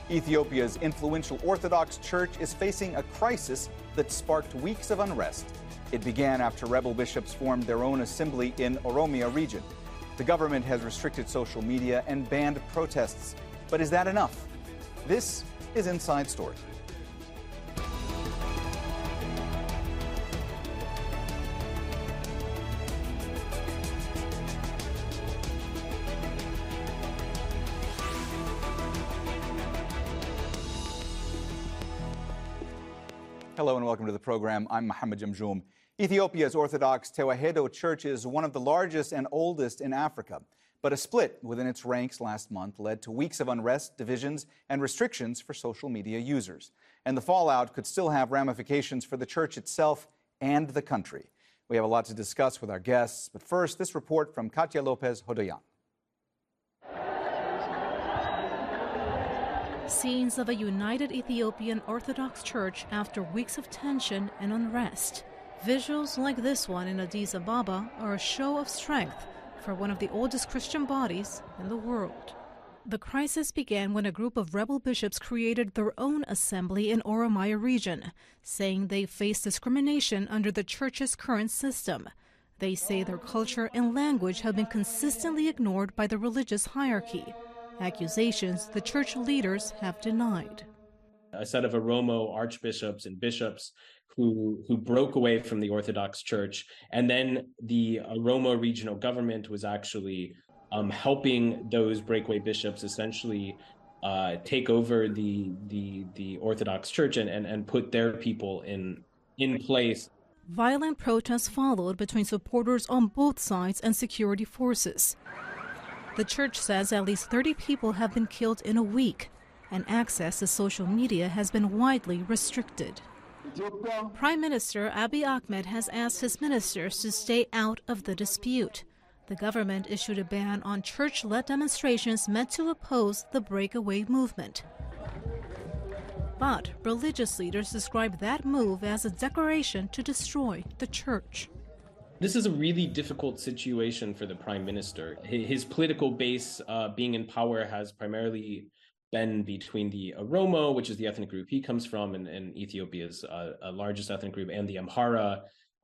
Ethiopia's influential Orthodox Church is facing a crisis that sparked weeks of unrest. It began after rebel bishops formed their own assembly in Oromia region. The government has restricted social media and banned protests. But is that enough? This is Inside Story. Hello and welcome to the program. I'm Mohammed Jamjoom. Ethiopia's Orthodox Tewahedo Church is one of the largest and oldest in Africa. But a split within its ranks last month led to weeks of unrest, divisions, and restrictions for social media users. And the fallout could still have ramifications for the church itself and the country. We have a lot to discuss with our guests, but first, this report from Katia Lopez Hodoyan. Scenes of a united Ethiopian Orthodox Church after weeks of tension and unrest. Visuals like this one in Addis Ababa are a show of strength for one of the oldest Christian bodies in the world. The crisis began when a group of rebel bishops created their own assembly in Oromia region, saying they face discrimination under the church's current system. They say their culture and language have been consistently ignored by the religious hierarchy. Accusations the church leaders have denied. A set of Oromo archbishops and bishops who broke away from the Orthodox Church, and then the Oromo regional government was actually helping those breakaway bishops essentially take over the Orthodox Church and put their people in place. Violent protests followed between supporters on both sides and security forces. The church says at least 30 people have been killed in a week, and access to social media has been widely restricted. Prime Minister Abiy Ahmed has asked his ministers to stay out of the dispute. The government issued a ban on church-led demonstrations meant to oppose the breakaway movement. But religious leaders describe that move as a declaration to destroy the church. This is a really difficult situation for the prime minister. His political base being in power has primarily been between the Oromo, which is the ethnic group he comes from, and Ethiopia's largest ethnic group, and the Amhara,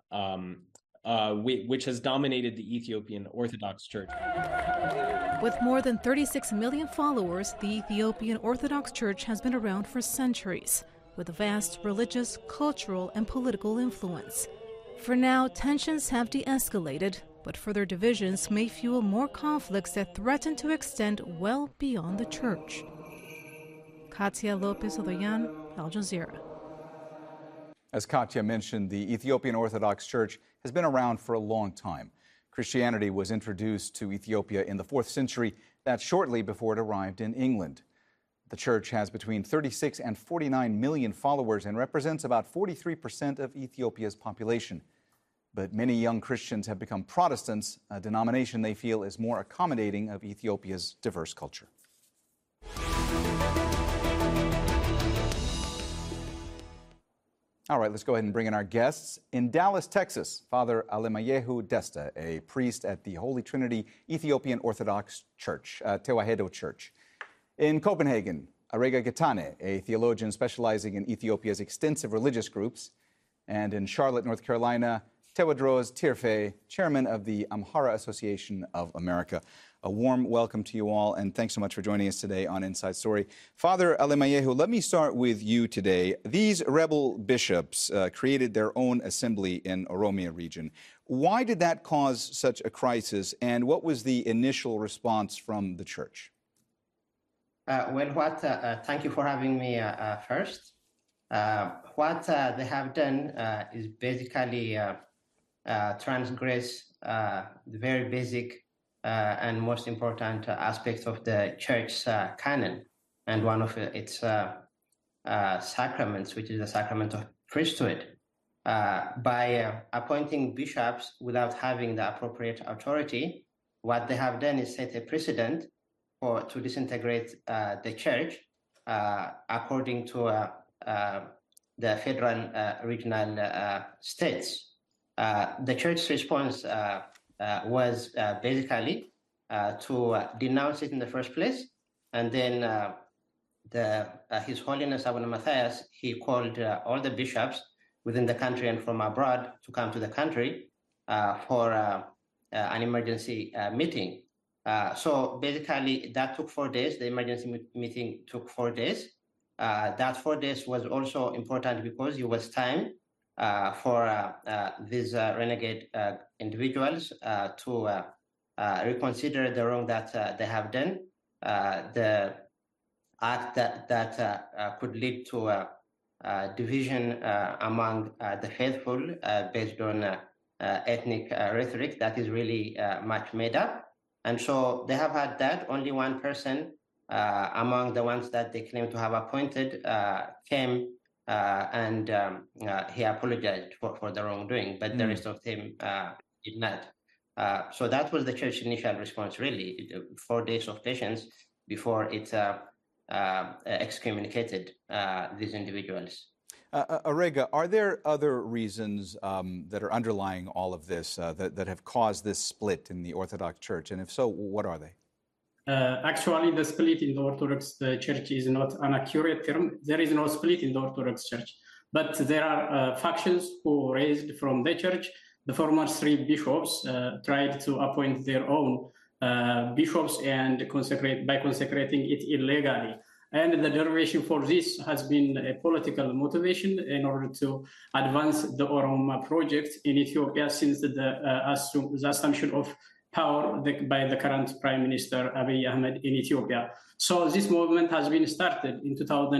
which has dominated the Ethiopian Orthodox Church. With more than 36 million followers, the Ethiopian Orthodox Church has been around for centuries, with vast religious, cultural, and political influence. For now, tensions have de-escalated, but further divisions may fuel more conflicts that threaten to extend well beyond the church. Katia Lopez Hodoyan, Al Jazeera. As Katia mentioned, the Ethiopian Orthodox Church has been around for a long time. Christianity was introduced to Ethiopia in the 4th century, that's shortly before it arrived in England. The church has between 36 and 49 million followers and represents about 43% of Ethiopia's population. But many young Christians have become Protestants, a denomination they feel is more accommodating of Ethiopia's diverse culture. All right, let's go ahead and bring in our guests. In Dallas, Texas, Father Alemayehu Desta, a priest at the Holy Trinity Ethiopian Orthodox Church, Tewahedo Church. In Copenhagen, Arega Getane, a theologian specializing in Ethiopia's extensive religious groups. And in Charlotte, North Carolina, Tewodros Tirfe, chairman of the Amhara Association of America. A warm welcome to you all, and thanks so much for joining us today on Inside Story. Father Alemayehu, let me start with you today. These rebel bishops created their own assembly in Oromia region. Why did that cause such a crisis, and what was the initial response from the church? Thank you for having me first. What they have done is basically transgress the very basic and most important aspect of the church's canon, and one of its sacraments, which is the sacrament of priesthood. By appointing bishops without having the appropriate authority, what they have done is set a precedent to disintegrate the church according to the federal regional states. The church's response was basically to denounce it in the first place, and then His Holiness Abu Matthias, he called all the bishops within the country and from abroad to come to the country for an emergency meeting. So basically, that took 4 days. The emergency meeting took 4 days. That 4 days was also important because it was time for these renegade individuals to reconsider the wrong that they have done, the act that could lead to division among the faithful based on ethnic rhetoric that is really much made up. And so they have had that. Only one person among the ones that they claim to have appointed came and he apologized for the wrongdoing, but the rest of them did not. So that was the church's initial response, really, 4 days of patience before it excommunicated these individuals. Arega, are there other reasons that are underlying all of this that have caused this split in the Orthodox Church? And if so, what are they? Actually, the split in the Orthodox Church is not an accurate term. There is no split in the Orthodox Church, but there are factions who raised from the church. The former 3 bishops tried to appoint their own bishops and consecrating it illegally. And the derivation for this has been a political motivation in order to advance the Oromo project in Ethiopia since the assumption of power by the current Prime Minister Abiy Ahmed in Ethiopia. So this movement has been started in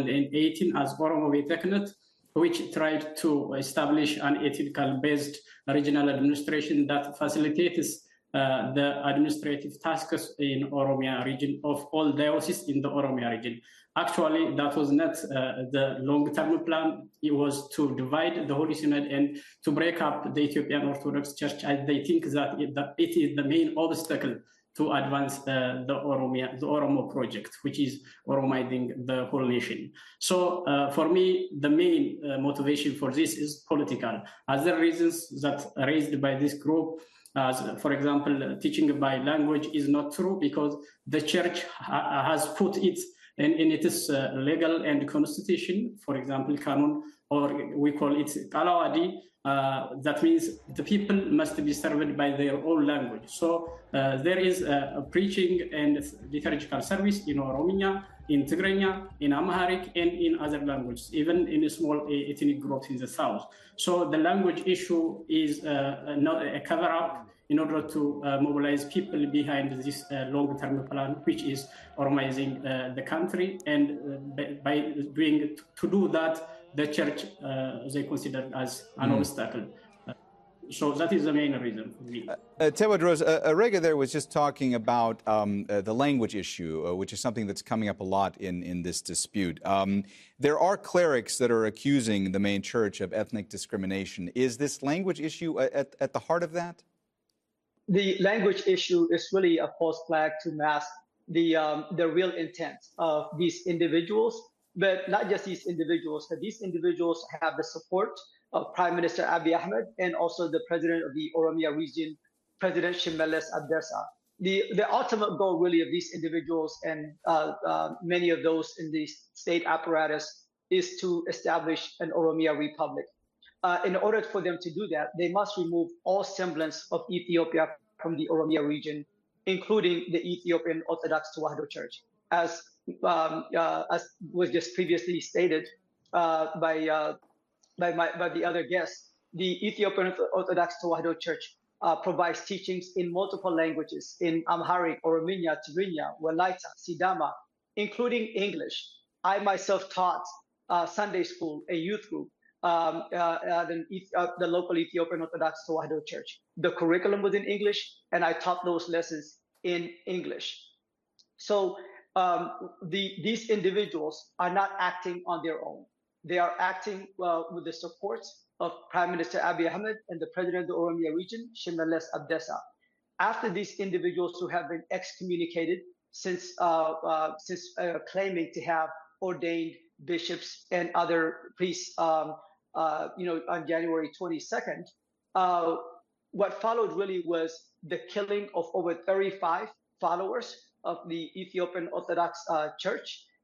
2018 as Oromo Beteknet, which tried to establish an ethical-based regional administration that facilitates the administrative tasks in Oromia region of all dioceses in the Oromia region. Actually, that was not the long-term plan. It was to divide the Holy Synod and to break up the Ethiopian Orthodox Church. And they think that it is the main obstacle to advance the Oromo project, which is Oromizing the whole nation. So for me, the main motivation for this is political. Other reasons that are raised by this group, as for example, teaching by language is not true because the church has put it in its legal and constitution, for example, canon, or we call it Kalawadi. That means the people must be served by their own language. So there is a preaching and liturgical service in Oromia, in Tigrinya, in Amharic, and in other languages, even in a small ethnic groups in the south. So the language issue is not a cover-up in order to mobilize people behind this long-term plan, which is Oromizing the country. And by do that, the church they consider as an obstacle. So that is the main reason for me. Tewodros, Arega there was just talking about the language issue, which is something that's coming up a lot in this dispute. There are clerics that are accusing the main church of ethnic discrimination. Is this language issue at the heart of that? The language issue is really a false flag to mask the real intent of these individuals, but not just these individuals, but these individuals have the support of Prime Minister Abiy Ahmed and also the president of the Oromia region, President Shimeles Abdessa. The ultimate goal really of these individuals and many of those in the state apparatus is to establish an Oromia Republic. In order for them to do that, they must remove all semblance of Ethiopia from the Oromia region, including the Ethiopian Orthodox Tewahedo Church. As was just previously stated by the other guests, the Ethiopian Orthodox Tewahedo Church provides teachings in multiple languages, in Amharic, Orominya, Tigrinya, Walaita, Sidama, including English. I myself taught Sunday school, a youth group, the local Ethiopian Orthodox Tewahedo Church. The curriculum was in English, and I taught those lessons in English. So these individuals are not acting on their own. They are acting with the support of Prime Minister Abiy Ahmed and the President of the Oromia region, Shimeles Abdessa. After these individuals who have been excommunicated since claiming to have ordained bishops and other priests, on January 22nd, what followed really was the killing of over 35 followers of the Ethiopian Orthodox Church.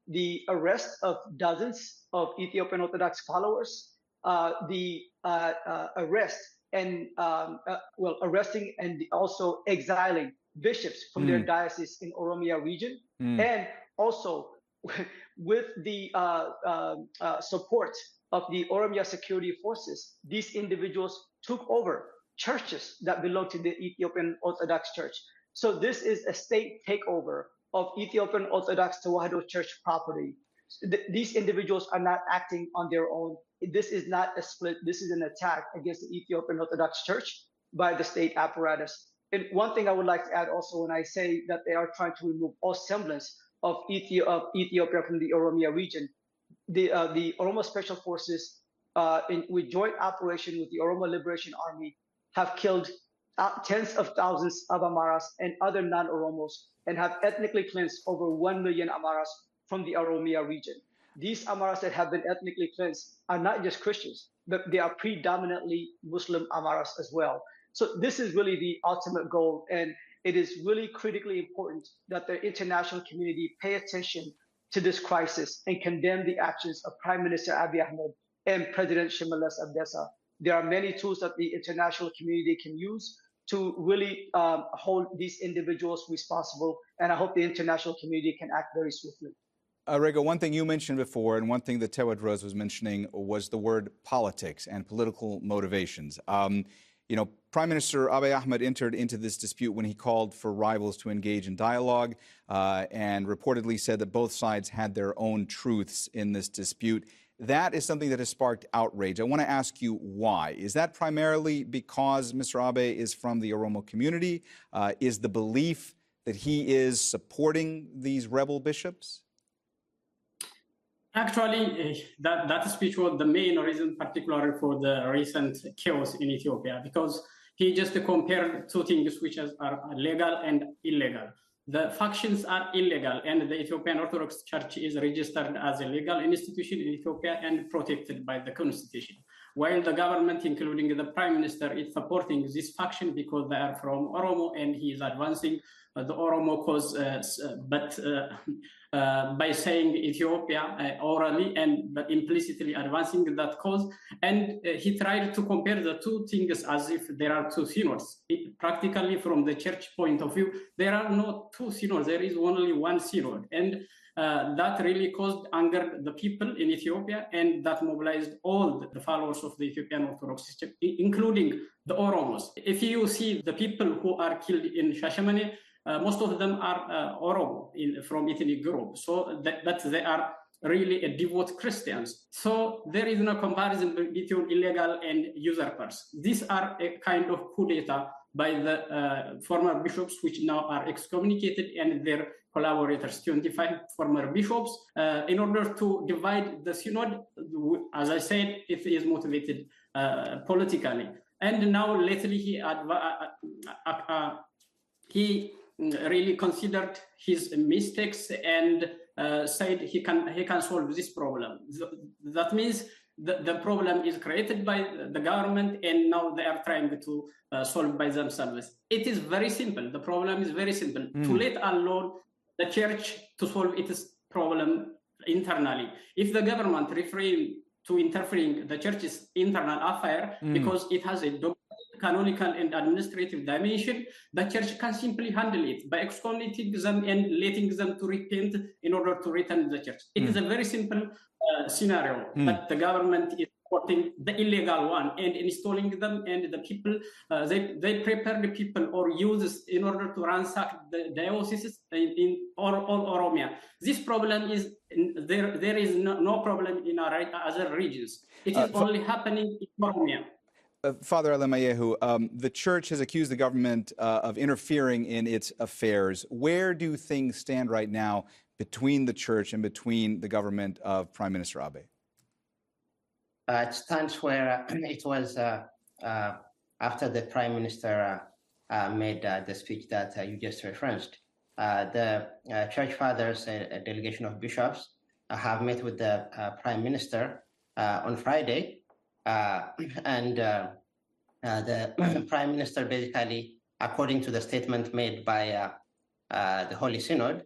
the arrest of dozens of Ethiopian Orthodox followers, the arrest and arresting and also exiling bishops from their diocese in Oromia region, and also with the support of the Oromia security forces, these individuals took over churches that belong to the Ethiopian Orthodox Church. So this is a state takeover of Ethiopian Orthodox Tewahedo Church property. These individuals are not acting on their own. This is not a split. This is an attack against the Ethiopian Orthodox Church by the state apparatus. And one thing I would like to add also, when I say that they are trying to remove all semblance of Ethiopia from the Oromia region, the Oromo Special Forces, with joint operation with the Oromo Liberation Army, have killed tens of thousands of Amaras and other non-Oromos, and have ethnically cleansed over 1 million Amaras from the Oromia region. These Amaras that have been ethnically cleansed are not just Christians, but they are predominantly Muslim Amaras as well. So this is really the ultimate goal, and it is really critically important that the international community pay attention to this crisis and condemn the actions of Prime Minister Abiy Ahmed and President Shimeles Abdesa. There are many tools that the international community can use to really hold these individuals responsible, and I hope the international community can act very swiftly. Rego, one thing you mentioned before, and one thing that Tewodros was mentioning, was the word politics and political motivations. Prime Minister Abiy Ahmed entered into this dispute when he called for rivals to engage in dialogue and reportedly said that both sides had their own truths in this dispute. That is something that has sparked outrage. I want to ask you why. Is that primarily because Mr. Abiy is from the Oromo community? Is the belief that he is supporting these rebel bishops? Actually, that speech was the main reason, particularly for the recent chaos in Ethiopia, because he just compared two things which are legal and illegal. The factions are illegal, and the Ethiopian Orthodox Church is registered as a legal institution in Ethiopia and protected by the constitution. While the government, including the prime minister, is supporting this faction because they are from Oromo, and he is advancing the Oromo cause, but by saying Ethiopia orally but implicitly advancing that cause. And he tried to compare the two things as if there are two synods. Practically, from the church point of view, there are no two synods. There is only one synod. And that really caused anger the people in Ethiopia, and that mobilized all the followers of the Ethiopian Orthodox system, including the Oromos. If you see the people who are killed in Shashamane, most of them are Oromo from ethnic group, so that they are really a devout Christians. So there is no comparison between illegal and usurpers. These are a kind of coup d'etat by the former bishops, which now are excommunicated, and their collaborators, 25 former bishops, in order to divide the synod. As I said, it is motivated politically. And now lately he really considered his mistakes and said he can solve this problem. That means the problem is created by the government, and now they are trying to solve by themselves. It is very simple. The problem is very simple. To let alone the church to solve its problem internally. If the government refrain to interfering the church's internal affair because it has a canonical and administrative dimension, the church can simply handle it by excommunicating them and letting them to repent in order to return the church. It is a very simple scenario, but the government is supporting the illegal one and installing them, and the people, they prepare the people or use in order to ransack the dioceses in all Oromia. This problem is, there is no problem in our other regions. It is only happening in Oromia. Father Alemayehu, the church has accused the government of interfering in its affairs. Where do things stand right now between the church and between the government of Prime Minister Abiy? It stands where it was after the Prime Minister made the speech that you just referenced. The Church Fathers, a delegation of bishops, have met with the Prime Minister on Friday. And the Prime Minister basically, according to the statement made by the Holy Synod,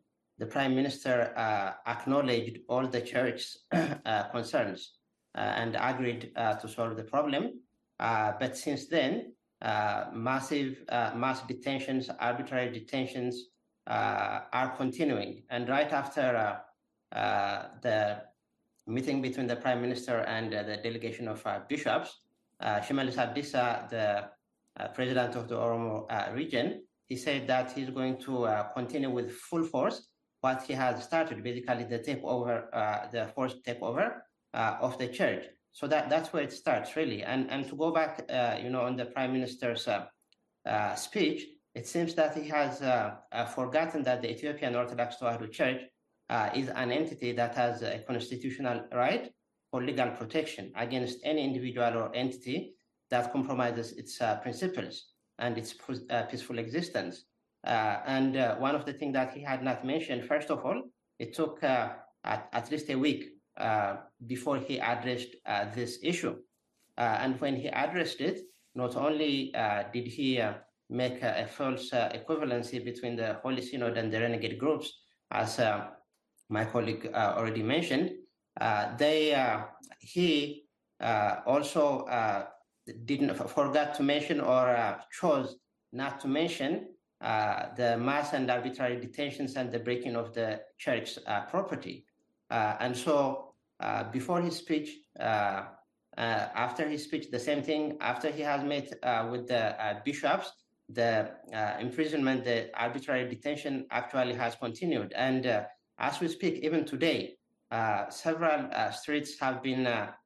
the Prime Minister acknowledged all the church's concerns and agreed to solve the problem. But since then, mass detentions, arbitrary detentions are continuing. And right after the meeting between the Prime Minister and the delegation of bishops, Shimallis Abdissa, the president of the Oromo region, he said that he's going to continue with full force what he has started, basically the takeover, the forced takeover of the church. So that's where it starts, really. And to go back, on the Prime Minister's speech, it seems that he has forgotten that the Ethiopian Orthodox Tewahedo Church is an entity that has a constitutional right for legal protection against any individual or entity that compromises its principles and its peaceful existence. And one of the things that he had not mentioned, first of all, it took at least a week before he addressed this issue. And when he addressed it, not only did he make a false equivalency between the Holy Synod and the renegade groups, as my colleague already mentioned, he also didn't forget to mention or chose not to mention the mass and arbitrary detentions and the breaking of the church's property. And so before his speech, after his speech, the same thing, after he has met with the bishops, the imprisonment, the arbitrary detention actually has continued. And as we speak, even today, several streets have been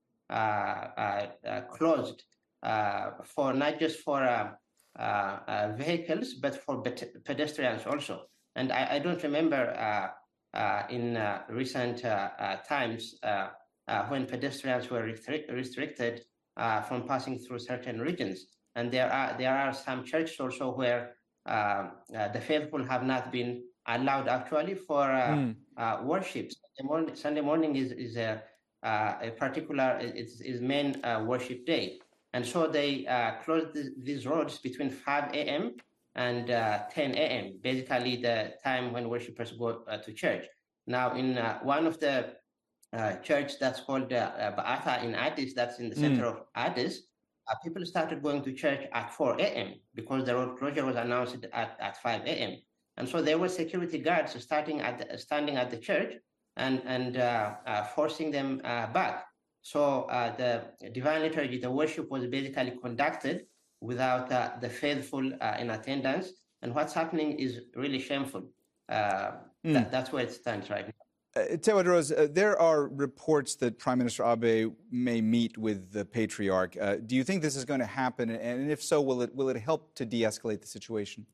closed for not just for vehicles, but for pedestrians also. And I don't remember in recent times when pedestrians were restricted from passing through certain regions. And there are some churches also where the faithful have not been allowed actually for worship. Sunday morning is a particular, is main worship day. And so they closed these roads between 5 a.m. and 10 a.m., basically the time when worshippers go to church. Now, in one of the church that's called Ba'atha in Addis, that's in the center of Addis, people started going to church at 4 a.m. because the road closure was announced at 5 a.m. And so there were security guards standing at the church and forcing them back. So the divine liturgy, the worship was basically conducted without the faithful in attendance. And what's happening is really shameful. That's where it stands right now. Tewodros, there are reports that Prime Minister Abe may meet with the Patriarch. Do you think this is going to happen? And if so, will it help to de-escalate the situation?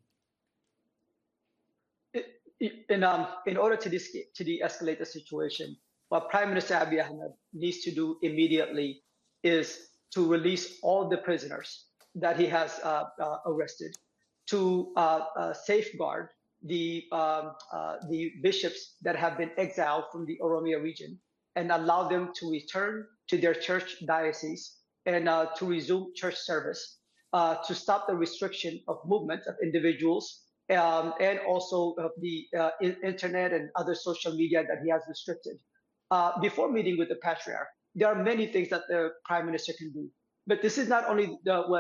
In order to de-escalate the situation, what Prime Minister Abiy Ahmed needs to do immediately is to release all the prisoners that he has arrested, to safeguard the bishops that have been exiled from the Oromia region and allow them to return to their church diocese and to resume church service, to stop the restriction of movement of individuals and also of the internet and other social media that he has restricted. Before meeting with the Patriarch, there are many things that the Prime Minister can do. But this is not only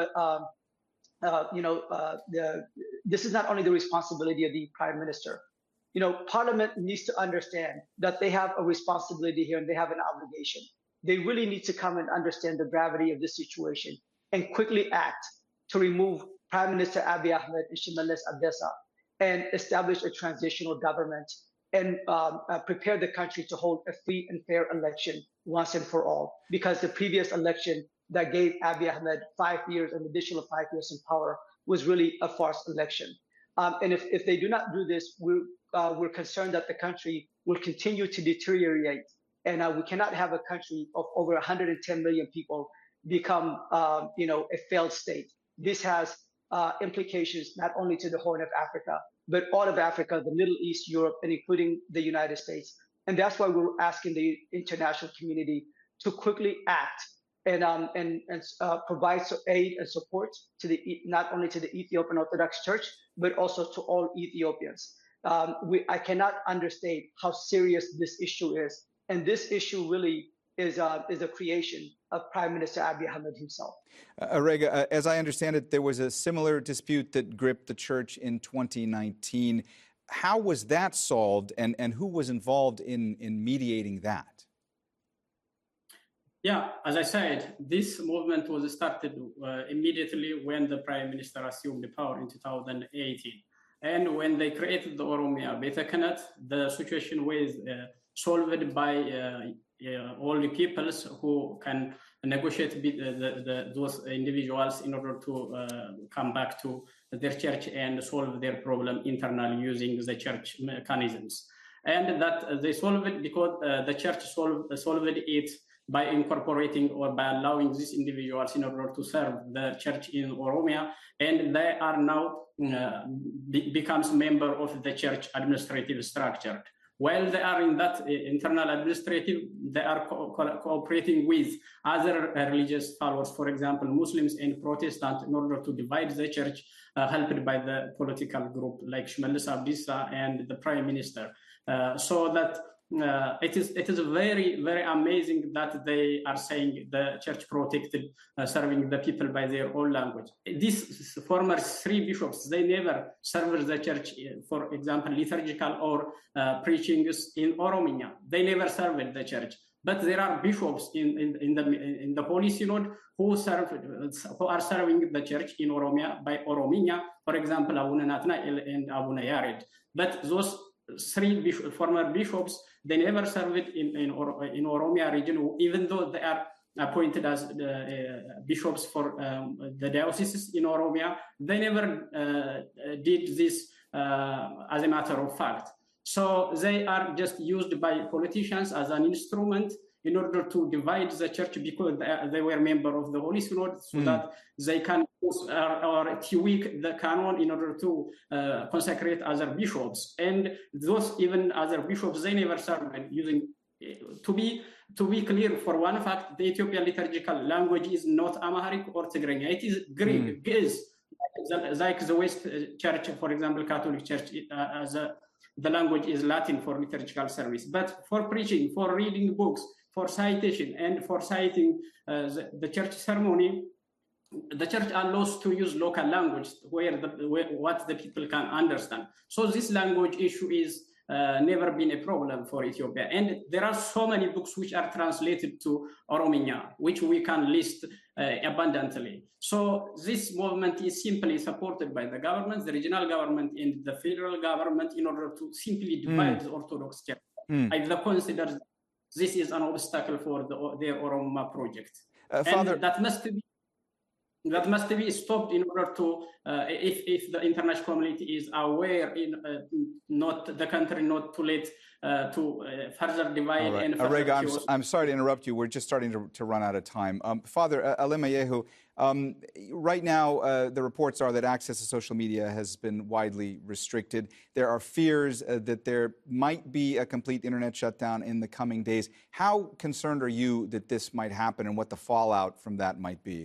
this is not only the responsibility of the Prime Minister. Parliament needs to understand that they have a responsibility here and they have an obligation. They really need to come and understand the gravity of the situation and quickly act to remove Prime Minister Abiy Ahmed and Shimallis Abdissa and establish a transitional government and prepare the country to hold a free and fair election once and for all. Because the previous election that gave Abiy Ahmed 5 years, an additional 5 years in power, was really a farce election. And if they do not do this, we're concerned that the country will continue to deteriorate. And we cannot have a country of over 110 million people become, a failed state. This has implications not only to the Horn of Africa, but all of Africa, the Middle East, Europe, and including the United States. And that's why we're asking the international community to quickly act and provide aid and support to not only to the Ethiopian Orthodox Church, but also to all Ethiopians. I cannot understate how serious this issue is. And this issue really is a creation of Prime Minister Abiy Ahmed himself. Arega, as I understand it, there was a similar dispute that gripped the church in 2019. How was that solved, and who was involved in mediating that? Yeah, as I said, this movement was started immediately when the Prime Minister assumed the power in 2018. And when they created the Oromia Beta Khanate, the situation was solved by all the peoples who can negotiate with those individuals in order to come back to their church and solve their problem internally using the church mechanisms. And that they solved it because the church solved it by incorporating or by allowing these individuals in order to serve the church in Oromia, and they are now becomes member of the church administrative structure. While they are in that internal administrative, they are cooperating with other religious followers, for example, Muslims and Protestants, in order to divide the church, helped by the political group like Shmallis Abdissa and the Prime Minister. So that it is very, very amazing that they are saying the church protected serving the people by their own language. These former 3 bishops, they never served the church, for example, liturgical or preachings in Oromia. They never served the church. But there are bishops in the Holy Synod who are serving the church in Oromia by Orominya, for example, Abuna Nathanael and Abuna Yared. But those 3 former bishops, they never served in Oromia region, even though they are appointed as bishops for the dioceses in Oromia. They never did this as a matter of fact. So they are just used by politicians as an instrument in order to divide the church, because they were member of the Holy Synod, so that they can or tweak the canon in order to consecrate other bishops. And those even other bishops, they never served using. To be clear, for one fact, the Ethiopian liturgical language is not Amharic or Tigrinya. It is Greek. Ge'ez, like the West Church, for example, Catholic Church, the language is Latin for liturgical service. But for preaching, for reading books, for citation, and for citing the church ceremony, the church allows to use local language where what the people can understand. So this language issue is never been a problem for Ethiopia. And there are so many books which are translated to Orominya, which we can list abundantly. So this movement is simply supported by the government, the regional government, and the federal government in order to simply divide the Orthodox Church. I consider this is an obstacle for their Oromia project. Father, and that must be stopped in order to, if the international community is aware, not the country not to let to further divide and further Arega, I'm sorry to interrupt you. We're just starting to run out of time. Father Alemayehu, right now the reports are that access to social media has been widely restricted. There are fears that there might be a complete internet shutdown in the coming days. How concerned are you that this might happen and what the fallout from that might be?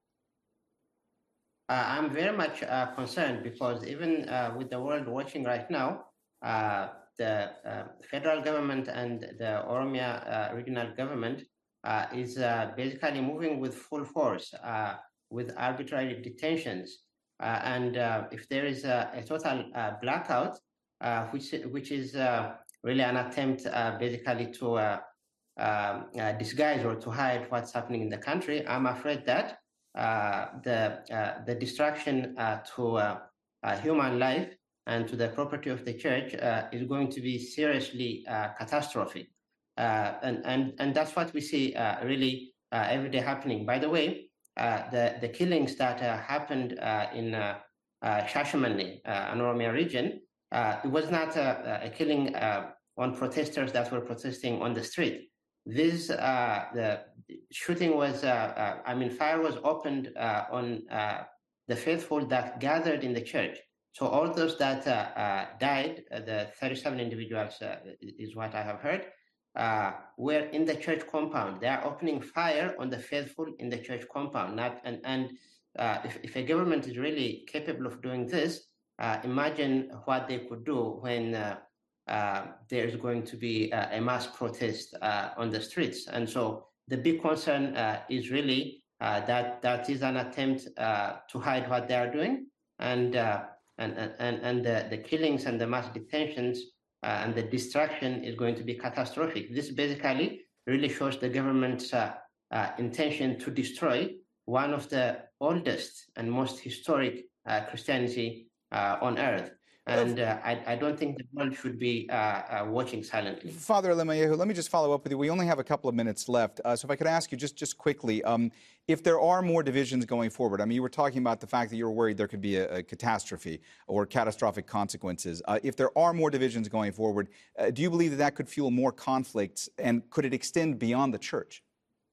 I'm very much concerned because even with the world watching right now, the federal government and the Oromia regional government is basically moving with full force with arbitrary detentions. And if there is a total blackout, which is really an attempt basically to disguise or to hide what's happening in the country, I'm afraid that the destruction to human life and to the property of the church is going to be seriously catastrophic. And that's what we see really every day happening. By the way, the killings that happened in Shashamane, an Oromia region, it was not a killing on protesters that were protesting on the street. This the shooting was, fire was opened on the faithful that gathered in the church. So all those that died, the 37 individuals is what I have heard, were in the church compound. They are opening fire on the faithful in the church compound. If a government is really capable of doing this, imagine what they could do when there's going to be a mass protest on the streets. And so the big concern is really that is an attempt to hide what they are doing, and the killings and the mass detentions and the destruction is going to be catastrophic. This basically really shows the government's intention to destroy one of the oldest and most historic Christianity on earth. And I don't think the world should be watching silently. Father Alemayehu, let me just follow up with you. We only have a couple of minutes left. So if I could ask you just quickly, if there are more divisions going forward, I mean, you were talking about the fact that you're worried there could be a catastrophe or catastrophic consequences. If there are more divisions going forward, do you believe that that could fuel more conflicts, and could it extend beyond the church?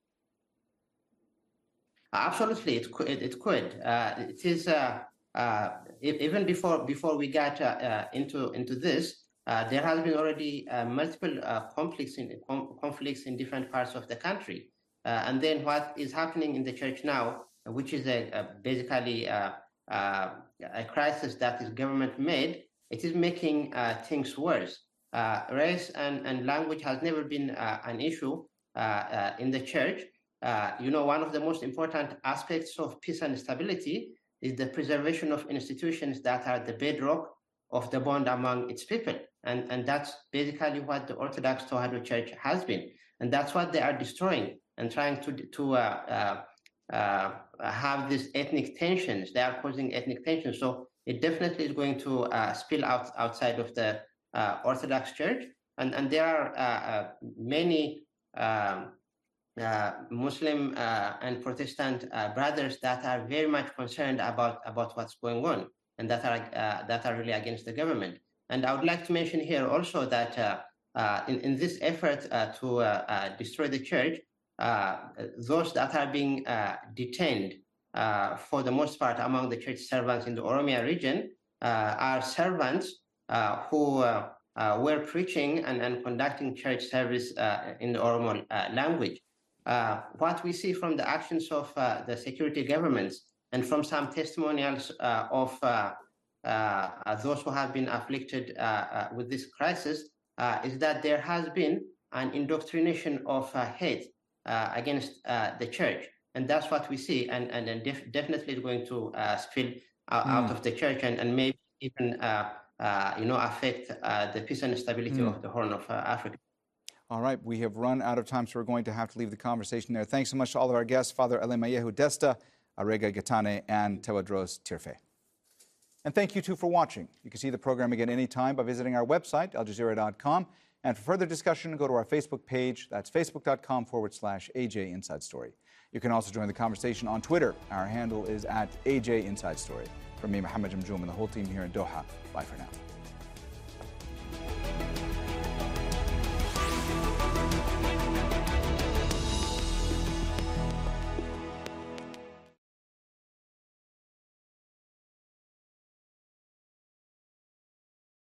Absolutely, it could. It is even before we got into this. There has been already multiple conflicts in different parts of the country, and then what is happening in the church now, which is basically a crisis that is government made, it is making things worse. Race and language has never been an issue in the church. One of the most important aspects of peace and stability is the preservation of institutions that are the bedrock of the bond among its people. And that's basically what the Orthodox Tewahedo Church has been. And that's what they are destroying and trying to have these ethnic tensions. They are causing ethnic tensions. So it definitely is going to spill outside of the Orthodox Church. And there are many Muslim and Protestant brothers that are very much concerned about what's going on, and that are really against the government. And I would like to mention here also that in this effort to destroy the church, those that are being detained for the most part among the church servants in the Oromia region are servants who were preaching and conducting church service in the Oromo language. What we see from the actions of the security governments and from some testimonials of those who have been afflicted with this crisis is that there has been an indoctrination of hate against the church. And that's what we see. And definitely is going to spill out of the church and maybe even affect the peace and stability of the Horn of Africa. All right, we have run out of time, so we're going to have to leave the conversation there. Thanks so much to all of our guests, Father Alemayehu Desta, Arega Gatane, and Tewodros Tirfe. And thank you, too, for watching. You can see the program again anytime by visiting our website, aljazeera.com. And for further discussion, go to our Facebook page. That's facebook.com/AJ Inside Story. You can also join the conversation on Twitter. Our handle is @AJ Inside Story. From me, Mohammed Jamjoom, and the whole team here in Doha. Bye for now.